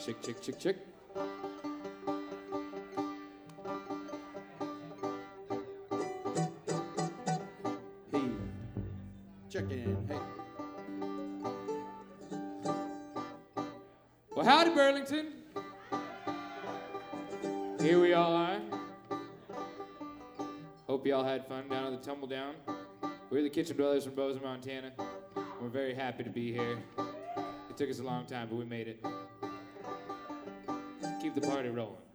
Chick, chick, chick, chick. Hey, check in. Hey. Well, howdy, Burlington. Here we all are. Hope you all had fun down at the Tumble Down. We're the Kitchen Dwellers from Bozeman, Montana. We're very happy to be here. It took us a long time, but we made it. Keep the party rolling.